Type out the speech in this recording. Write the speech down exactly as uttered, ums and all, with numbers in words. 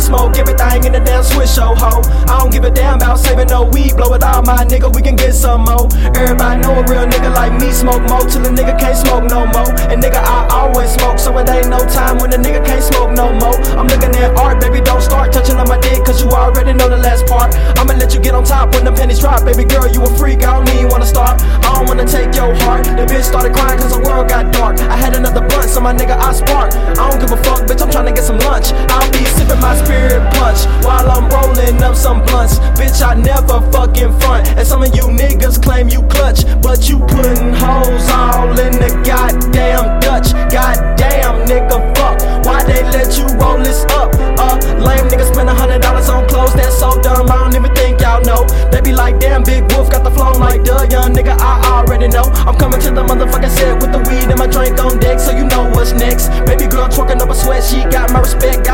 smoke everything in the damn switch show, ho. I don't give a damn about saving no weed, blow it all, my nigga, we can get some more. Everybody know a real nigga like me smoke more till a nigga can't smoke no more. And nigga, I always smoke, so it ain't no time when a nigga can't smoke no more. I'm looking at art, baby, don't start touching on my dick, cause you already know the last part. I'ma let you get on top when the pennies drop, baby girl, you a freak, I don't even wanna start. I don't wanna take your heart. The bitch started crying cause the world got dark. I had another blunt, so my nigga I spark. I don't give a fuck, bitch, I'm tryna get some lunch. I'll be sipping my spirit punch while I'm rolling up some blunts. Bitch, I never fucking front. And some of you niggas claim you clutch, but you putting hoes all in the goddamn Dutch. Goddamn nigga, fuck, why they let you roll this up? Uh, lame niggas spend a hundred dollars on clothes, that's so dumb, I don't even think y'all know. They be like, damn, Big Wolf got the flow, I'm like, duh, young nigga, I already know. I'm coming to the motherfucking set with the weed and my drink on deck, so you know what's next. Baby girl twerking up a sweat, she got my respect.